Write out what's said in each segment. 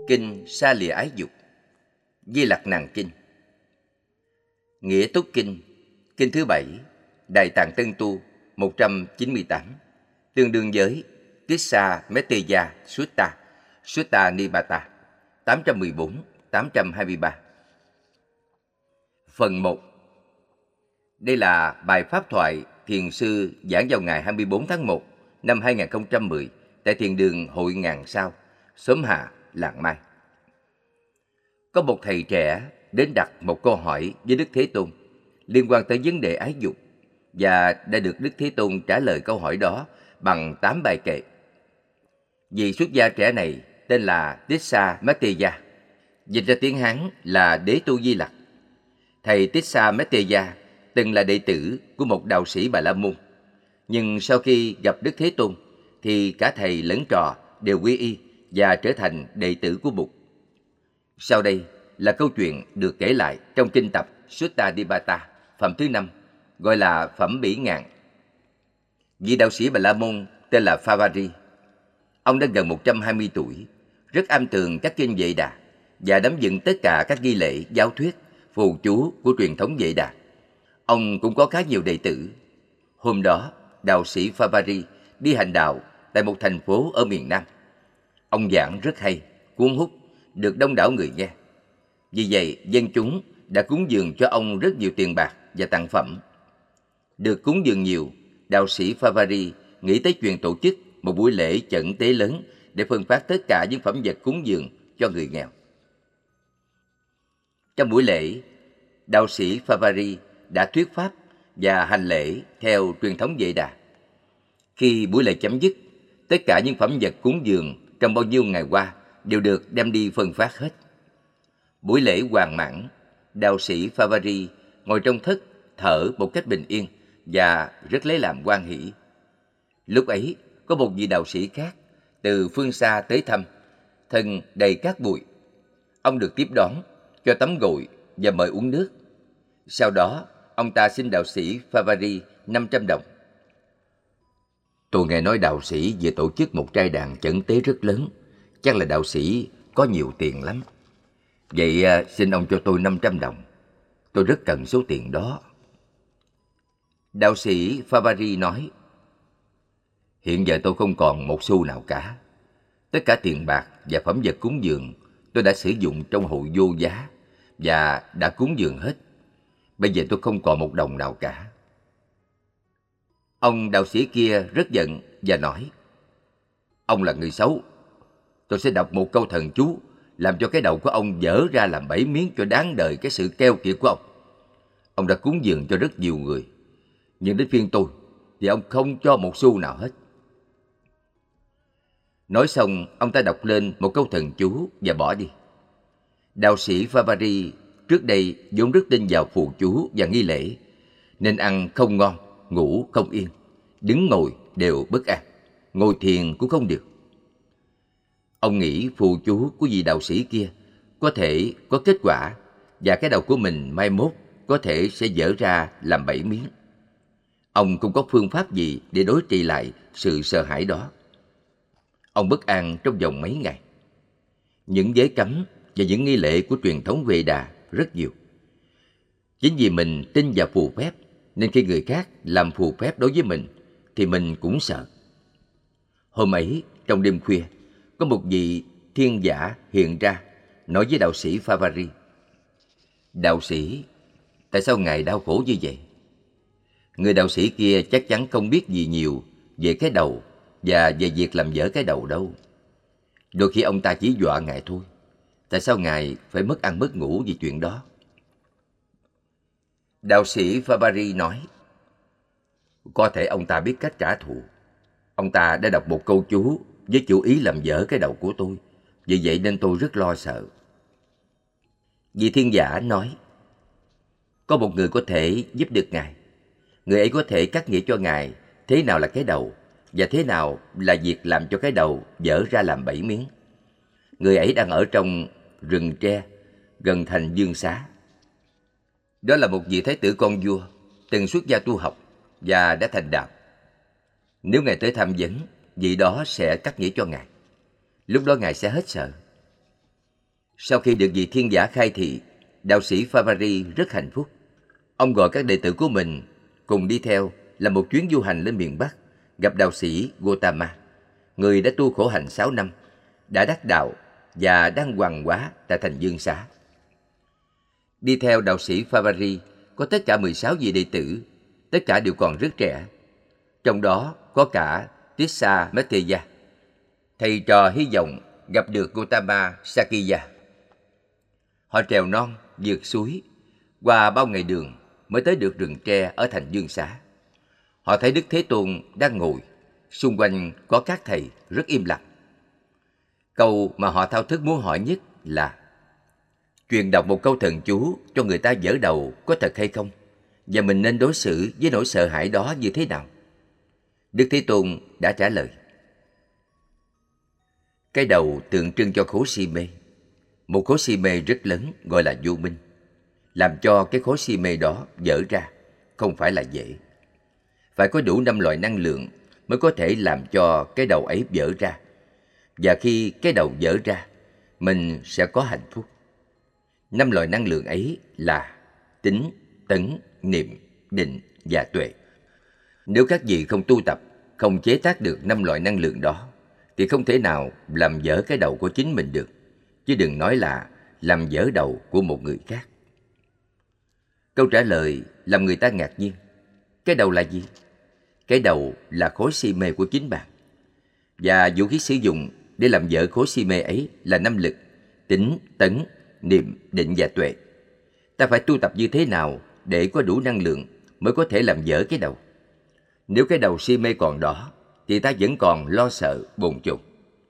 Kinh Sa Lìa Ái Dục, Di Lặc Nàng Kinh. Nghĩa Túc Kinh, Kinh thứ 7, Đại Tạng Tân Tu 198, tương đương với Tissa Metteya Sutta, Sutta Nipata 814-823. Phần 1. Đây là bài pháp thoại Thiền sư giảng vào ngày 24 tháng 1 năm 2010 tại Thiền đường Hội Ngàn Sao, xóm Hạ, Làng Mai. Có một thầy trẻ đến đặt một câu hỏi với Đức Thế Tôn liên quan tới vấn đề ái dục, và đã được Đức Thế Tôn trả lời câu hỏi đó bằng 8 bài kệ. Vị xuất gia trẻ này tên là Tissa Metteya, dịch ra tiếng Hán là Đế Tu Di Lặc. Thầy Tissa Metteya từng là đệ tử của một đạo sĩ Bà La Môn, nhưng sau khi gặp Đức Thế Tôn thì cả thầy lẫn trò đều quy y và trở thành đệ tử của Bụt. Sau đây là câu chuyện được kể lại trong kinh tập Sutta Nipata, phẩm thứ 5, gọi là phẩm bỉ ngạn. Vị đạo sĩ Bà La Môn tên là Phavari. Ông đã gần 120 tuổi, rất am tường các kinh Vệ Đà và nắm vững tất cả các nghi lễ, giáo thuyết, phù chú của truyền thống Vệ Đà. Ông cũng có khá nhiều đệ tử. Hôm đó, đạo sĩ Phavari đi hành đạo tại một thành phố ở miền Nam. Ông giảng rất hay, cuốn hút, được đông đảo người nghe. Vì vậy, dân chúng đã cúng dường cho ông rất nhiều tiền bạc và tặng phẩm. Được cúng dường nhiều, đạo sĩ Phavari nghĩ tới chuyện tổ chức một buổi lễ chẩn tế lớn để phân phát tất cả những phẩm vật cúng dường cho người nghèo. Trong buổi lễ, đạo sĩ Phavari đã thuyết pháp và hành lễ theo truyền thống Vệ Đà. Khi buổi lễ chấm dứt, tất cả những phẩm vật cúng dường trong bao nhiêu ngày qua đều được đem đi phân phát hết. Buổi lễ hoàn mãn, đạo sĩ Phavari ngồi trong thất thở một cách bình yên và rất lấy làm hoan hỷ. Lúc ấy, có một vị đạo sĩ khác từ phương xa tới thăm, thân đầy cát bụi. Ông được tiếp đón, cho tắm gội và mời uống nước. Sau đó, ông ta xin đạo sĩ Phavari 500 đồng. Tôi nghe nói đạo sĩ vừa tổ chức một trai đàn chẩn tế rất lớn, chắc là đạo sĩ có nhiều tiền lắm. Vậy xin ông cho tôi 500 đồng. Tôi rất cần số tiền đó. Đạo sĩ Phavari nói, hiện giờ tôi không còn một xu nào cả. Tất cả tiền bạc và phẩm vật cúng dường tôi đã sử dụng trong hội vô giá và đã cúng dường hết. Bây giờ tôi không còn một đồng nào cả. Ông đạo sĩ kia rất giận và nói, ông là người xấu. Tôi sẽ đọc một câu thần chú làm cho cái đầu của ông vỡ ra làm 7 miếng cho đáng đời cái sự keo kiệt của ông. Ông đã cúng dường cho rất nhiều người, nhưng đến phiên tôi thì ông không cho một xu nào hết. Nói xong, ông ta đọc lên một câu thần chú và bỏ đi. Đạo sĩ Phavari trước đây vốn rất tin vào phù chú và nghi lễ, nên ăn không ngon, ngủ không yên, đứng ngồi đều bất an, ngồi thiền cũng không được. Ông nghĩ phù chú của vị đạo sĩ kia có thể có kết quả và cái đầu của mình mai mốt có thể sẽ vỡ ra làm 7 miếng. Ông không có phương pháp gì để đối trị lại sự sợ hãi đó. Ông bất an trong vòng mấy ngày. Những giới cấm và những nghi lễ của truyền thống Vệ Đà rất nhiều. Chính vì mình tin vào phù phép nên khi người khác làm phù phép đối với mình thì mình cũng sợ. Hôm ấy, trong đêm khuya, có một vị thiên giả hiện ra nói với đạo sĩ Phavari, đạo sĩ, tại sao ngài đau khổ như vậy? Người đạo sĩ kia chắc chắn không biết gì nhiều về cái đầu và về việc làm vỡ cái đầu đâu. Đôi khi ông ta chỉ dọa ngài thôi. Tại sao ngài phải mất ăn mất ngủ vì chuyện đó? Đạo sĩ Phavari nói, có thể ông ta biết cách trả thù. Ông ta đã đọc một câu chú với chủ ý làm vỡ cái đầu của tôi. Vì vậy nên tôi rất lo sợ. Vị thiên giả nói, có một người có thể giúp được ngài. Người ấy có thể cắt nghĩa cho ngài thế nào là cái đầu và thế nào là việc làm cho cái đầu vỡ ra làm 7 miếng. Người ấy đang ở trong rừng tre gần thành Dương Xá. Đó là một vị thái tử con vua từng xuất gia tu học và đã thành đạo. Nếu ngài tới tham vấn, vị đó sẽ cắt nghĩa cho ngài. Lúc đó ngài sẽ hết sợ. Sau khi được vị thiên giả khai thị, đạo sĩ Favari rất hạnh phúc. Ông gọi các đệ tử của mình cùng đi theo làm một chuyến du hành lên miền Bắc, gặp đạo sĩ Gotama, người đã tu khổ hạnh 6 năm, đã đắc đạo và đang hoằng hóa tại thành Dương Xá. Đi theo đạo sĩ Favari có tất cả 16 vị đệ tử, tất cả đều còn rất trẻ. Trong đó có cả Tissa Meteya, thầy trò hy vọng gặp được Gotama Sakya. Họ trèo non, vượt suối, qua bao ngày đường mới tới được rừng tre ở thành Dương Xá. Họ thấy Đức Thế Tôn đang ngồi, xung quanh có các thầy rất im lặng. Câu mà họ thao thức muốn hỏi nhất là: truyền đọc một câu thần chú cho người ta vỡ đầu có thật hay không? Và mình nên đối xử với nỗi sợ hãi đó như thế nào? Đức Thế Tôn đã trả lời: cái đầu tượng trưng cho khối si mê. Một khối si mê rất lớn gọi là vô minh. Làm cho cái khối si mê đó vỡ ra không phải là dễ. Phải có đủ 5 loại năng lượng mới có thể làm cho cái đầu ấy vỡ ra. Và khi cái đầu vỡ ra, mình sẽ có hạnh phúc. 5 loại năng lượng ấy là tính, tấn, niệm, định và tuệ. Nếu các vị không tu tập, không chế tác được 5 loại năng lượng đó, thì không thể nào làm vỡ cái đầu của chính mình được, chứ đừng nói là làm vỡ đầu của một người khác. Câu trả lời làm người ta ngạc nhiên. Cái đầu là gì? Cái đầu là khối si mê của chính bạn. Và vũ khí sử dụng để làm vỡ khối si mê ấy là 5 lực: tính, tấn, niệm, định và tuệ. Ta phải tu tập như thế nào để có đủ năng lượng mới có thể làm vỡ cái đầu? Nếu cái đầu si mê còn đó, thì ta vẫn còn lo sợ, bồn chồn.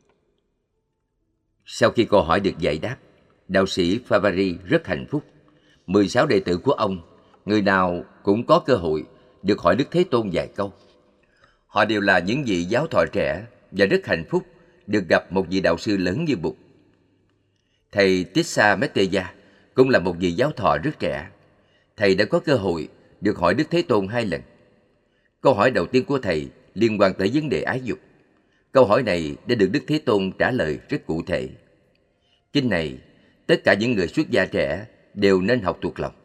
Sau khi câu hỏi được giải đáp, đạo sĩ Favari rất hạnh phúc. 16 đệ tử của ông, người nào cũng có cơ hội được hỏi Đức Thế Tôn vài câu. Họ đều là những vị giáo thọ trẻ và rất hạnh phúc được gặp một vị đạo sư lớn như Bụt. Thầy Tissa Meteya cũng là một vị giáo thọ rất trẻ. Thầy đã có cơ hội được hỏi Đức Thế Tôn 2 lần. Câu hỏi đầu tiên của thầy liên quan tới vấn đề ái dục. Câu hỏi này đã được Đức Thế Tôn trả lời rất cụ thể. Kinh này, tất cả những người xuất gia trẻ đều nên học thuộc lòng.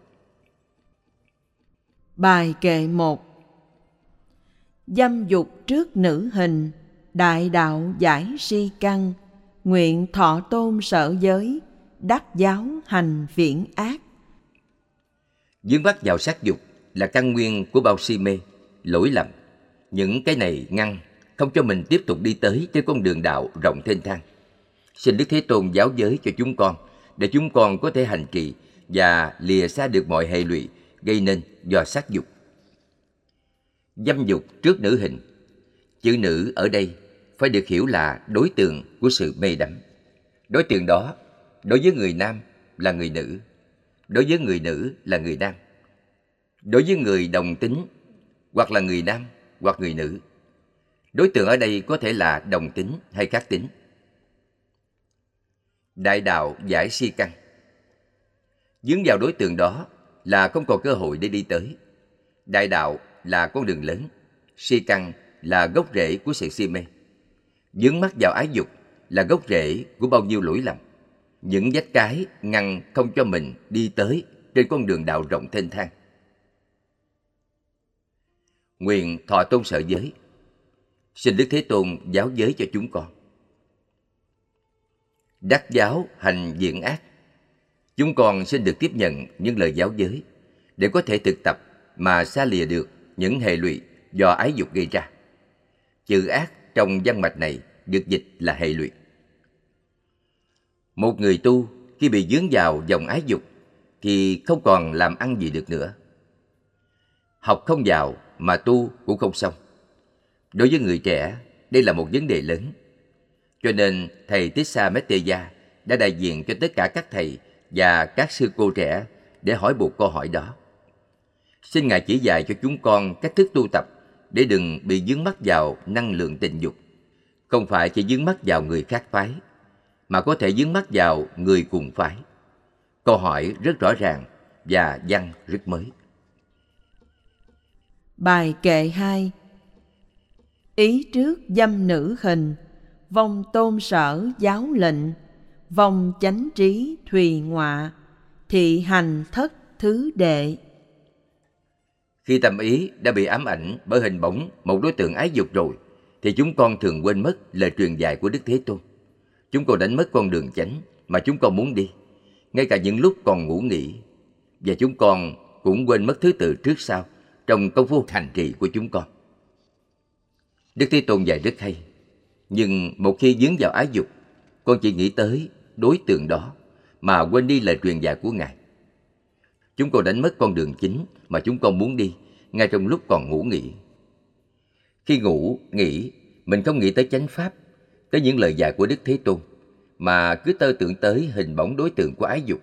Bài kệ 1. Dâm dục trước nữ hình, đại đạo giải si căn, nguyện thọ tôn sở giới, đắc giáo hành phiển ác. Vướng mắc vào sắc dục là căn nguyên của bao si mê, lỗi lầm. Những cái này ngăn không cho mình tiếp tục đi tới trên con đường đạo rộng thênh thang. Xin Đức Thế Tôn giáo giới cho chúng con, để chúng con có thể hành trì và lìa xa được mọi hệ lụy gây nên do sắc dục. Dâm dục trước nữ hình. Chữ nữ ở đây phải được hiểu là đối tượng của sự mê đắm. Đối tượng đó, đối với người nam là người nữ, đối với người nữ là người nam, đối với người đồng tính hoặc là người nam hoặc người nữ. Đối tượng ở đây có thể là đồng tính hay khác tính. Đại đạo giải si căn. Dướng vào đối tượng đó là không còn cơ hội để đi tới. Đại đạo là con đường lớn, si căn là gốc rễ của sự si mê. Dướng mắc vào ái dục là gốc rễ của bao nhiêu lỗi lầm. Những vách cái ngăn không cho mình đi tới trên con đường đạo rộng thênh thang. Nguyện thọ tôn sở giới. Xin Đức Thế Tôn giáo giới cho chúng con. Đắc giáo hành diện ác. Chúng con xin được tiếp nhận những lời giáo giới để có thể thực tập mà xa lìa được những hệ lụy do ái dục gây ra. Chữ ác trong văn mạch này được dịch là hệ lụy. Một người tu khi bị vướng vào dòng ái dục thì không còn làm ăn gì được nữa. Học không vào mà tu cũng không xong. Đối với người trẻ, đây là một vấn đề lớn. Cho nên thầy Tissa Meteya đã đại diện cho tất cả các thầy và các sư cô trẻ để hỏi buộc câu hỏi đó. Xin Ngài chỉ dạy cho chúng con cách thức tu tập để đừng bị vướng mắc vào năng lượng tình dục. Không phải chỉ vướng mắc vào người khác phái, mà có thể vướng mắc vào người cùng phái. Câu hỏi rất rõ ràng và văn rất mới. Bài kệ 2. Ý trước dâm nữ hình, vong tôn sở giáo lệnh, vong chánh trí thùy ngọa, thị hành thất thứ đệ. Khi tâm ý đã bị ám ảnh bởi hình bóng một đối tượng ái dục rồi, thì chúng con thường quên mất lời truyền dạy của Đức Thế Tôn. Chúng con đánh mất con đường chánh mà chúng con muốn đi, ngay cả những lúc còn ngủ nghỉ. Và chúng con cũng quên mất thứ tự trước sau trong công phu hành trì của chúng con. Đức Thế Tôn dạy rất hay, nhưng một khi dướng vào ái dục, con chỉ nghĩ tới đối tượng đó mà quên đi lời truyền dạy của Ngài. Chúng con đánh mất con đường chính mà chúng con muốn đi ngay trong lúc còn ngủ nghỉ. Khi ngủ nghỉ, mình không nghĩ tới chánh pháp, tới những lời dạy của Đức Thế Tôn, mà cứ tơ tưởng tới hình bóng đối tượng của ái dục.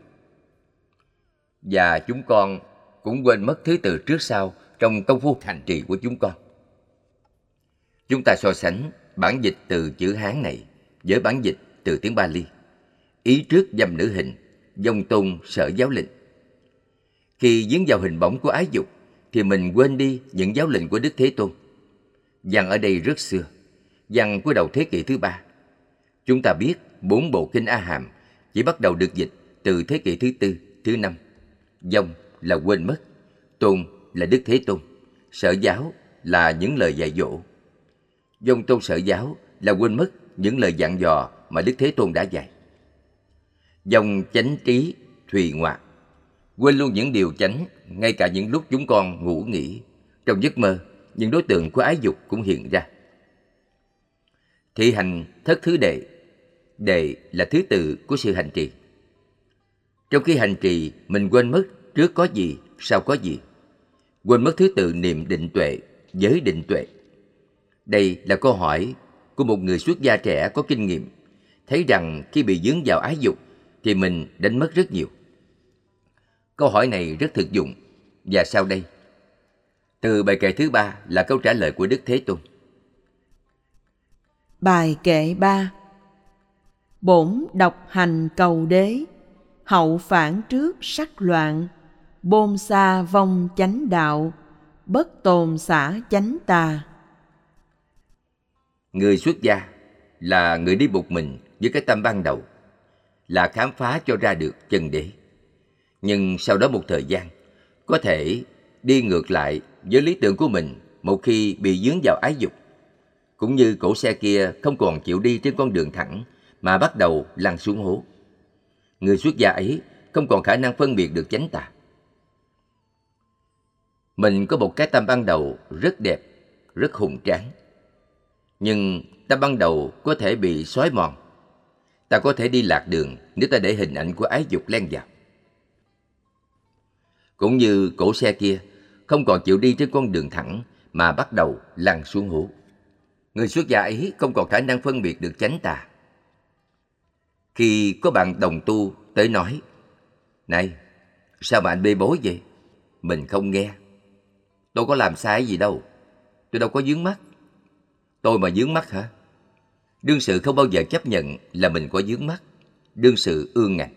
Và chúng con cũng quên mất thứ tự trước sau trong công phu hành trì của chúng con. Chúng ta so sánh bản dịch từ chữ Hán này với bản dịch từ tiếng Pali. Ý trước dâm nữ hình, dòng tôn sở giáo lệnh. Khi dướng vào hình bóng của ái dục, thì mình quên đi những giáo lệnh của Đức Thế Tôn. Văn ở đây rất xưa, văn của đầu thế kỷ thứ 3. Chúng ta biết 4 bộ kinh A Hàm chỉ bắt đầu được dịch từ thế kỷ thứ 4, thứ 5. Dòng là quên mất, tôn là Đức Thế Tôn, sở giáo là những lời dạy dỗ. Dòng tôn sở giáo là quên mất những lời dặn dò mà Đức Thế Tôn đã dạy. Dòng chánh trí thùy ngoạc, quên luôn những điều chánh ngay cả những lúc chúng con ngủ nghỉ. Trong giấc mơ, những đối tượng của ái dục cũng hiện ra. Thị hành thất thứ đệ. Đệ là thứ tự của sự hành trì. Trong khi hành trì, mình quên mất trước có gì, sau có gì. Quên mất thứ tự niệm định tuệ, giới định tuệ. Đây là câu hỏi của một người xuất gia trẻ có kinh nghiệm, thấy rằng khi bị dướng vào ái dục thì mình đánh mất rất nhiều. Câu hỏi này rất thực dụng, và sau đây, từ bài kệ thứ 3 là câu trả lời của Đức Thế Tôn. Bài kệ 3. Bổn độc hành cầu đế, hậu phản trước sắc loạn, bôn xa vong chánh đạo, bất tồn xả chánh tà. Người xuất gia là người đi một mình với cái tâm ban đầu, là khám phá cho ra được chân đế. Nhưng sau đó một thời gian, có thể đi ngược lại với lý tưởng của mình một khi bị dướng vào ái dục. Cũng như cỗ xe kia không còn chịu đi trên con đường thẳng mà bắt đầu lăn xuống hố. Người xuất gia ấy không còn khả năng phân biệt được chánh tà. Mình có một cái tâm ban đầu rất đẹp, rất hùng tráng. Nhưng tâm ban đầu có thể bị xói mòn. Ta có thể đi lạc đường nếu ta để hình ảnh của ái dục len vào. Cũng như cỗ xe kia không còn chịu đi trên con đường thẳng mà bắt đầu lăn xuống hố. Người xuất gia ấy không còn khả năng phân biệt được chánh tà. Khi có bạn đồng tu tới nói, này, sao mà anh bê bối vậy? Mình không nghe. Tôi có làm sai gì đâu. Tôi đâu có vướng mắc. Tôi mà vướng mắc hả? Đương sự không bao giờ chấp nhận là mình có vướng mắc. Đương sự ương ngạnh.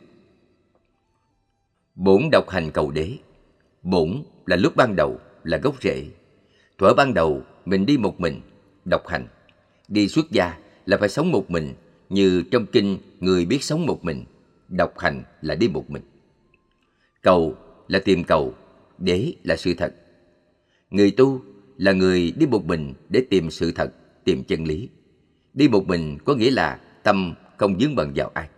Bổn độc hành cầu đế. Bổn là lúc ban đầu, là gốc rễ. Thuở ban đầu mình đi một mình, độc hành. Đi xuất gia là phải sống một mình, như trong kinh người biết sống một mình. Độc hành là đi một mình. Cầu là tìm cầu, đế là sự thật. Người tu là người đi một mình để tìm sự thật, tìm chân lý. Đi một mình có nghĩa là tâm không vướng bận vào ai.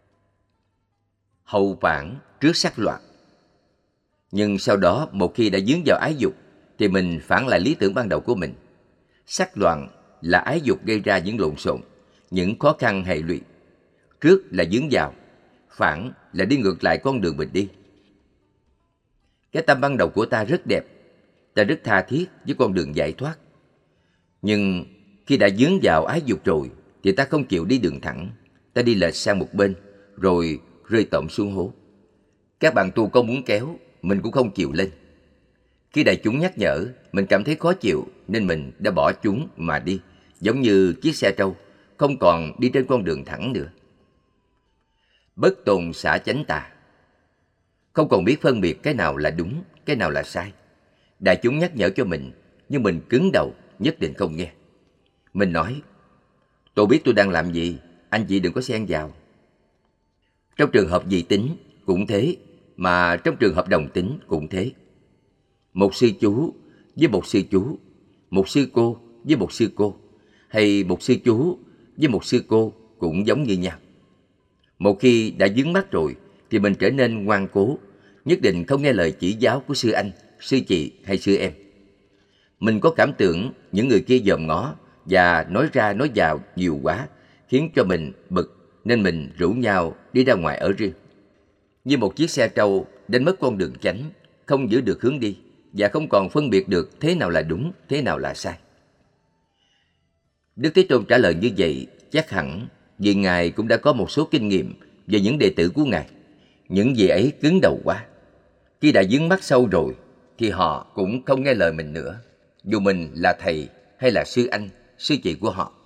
Hậu phản trước sắc loạn. Nhưng sau đó một khi đã dướng vào ái dục thì mình phản lại lý tưởng ban đầu của mình. Sắc loạn là ái dục gây ra những lộn xộn, những khó khăn hệ lụy. Trước là dướng vào, phản là đi ngược lại con đường mình đi. Cái tâm ban đầu của ta rất đẹp, ta rất tha thiết với con đường giải thoát. Nhưng khi đã dướng vào ái dục rồi thì ta không chịu đi đường thẳng, ta đi lệch sang một bên rồi rơi tộm xuống hố. Các bạn tu có muốn kéo, mình cũng không chịu lên. Khi đại chúng nhắc nhở, mình cảm thấy khó chịu nên mình đã bỏ chúng mà đi, giống như chiếc xe trâu không còn đi trên con đường thẳng nữa. Bất tồn xả chánh tà. Không còn biết phân biệt cái nào là đúng, cái nào là sai. Đại chúng nhắc nhở cho mình, nhưng mình cứng đầu, nhất định không nghe. Mình nói, tôi biết tôi đang làm gì, anh chị đừng có xen vào. Trong trường hợp dị tính cũng thế, mà trong trường hợp đồng tính cũng thế. Một sư chú với một sư chú, một sư cô với một sư cô, hay một sư chú với một sư cô cũng giống như nhau. Một khi đã vướng mắc rồi thì mình trở nên ngoan cố, nhất định không nghe lời chỉ giáo của sư anh, sư chị hay sư em. Mình có cảm tưởng những người kia dòm ngó và nói ra nói vào nhiều quá, khiến cho mình bực, nên mình rủ nhau đi ra ngoài ở riêng. Như một chiếc xe trâu đánh mất con đường chánh, không giữ được hướng đi và không còn phân biệt được thế nào là đúng, thế nào là sai. Đức Thế Tôn trả lời như vậy chắc hẳn vì Ngài cũng đã có một số kinh nghiệm về những đệ tử của Ngài. Những vị ấy cứng đầu quá. Khi đã vướng mắc sâu rồi thì họ cũng không nghe lời mình nữa, dù mình là thầy hay là sư anh, sư chị của họ.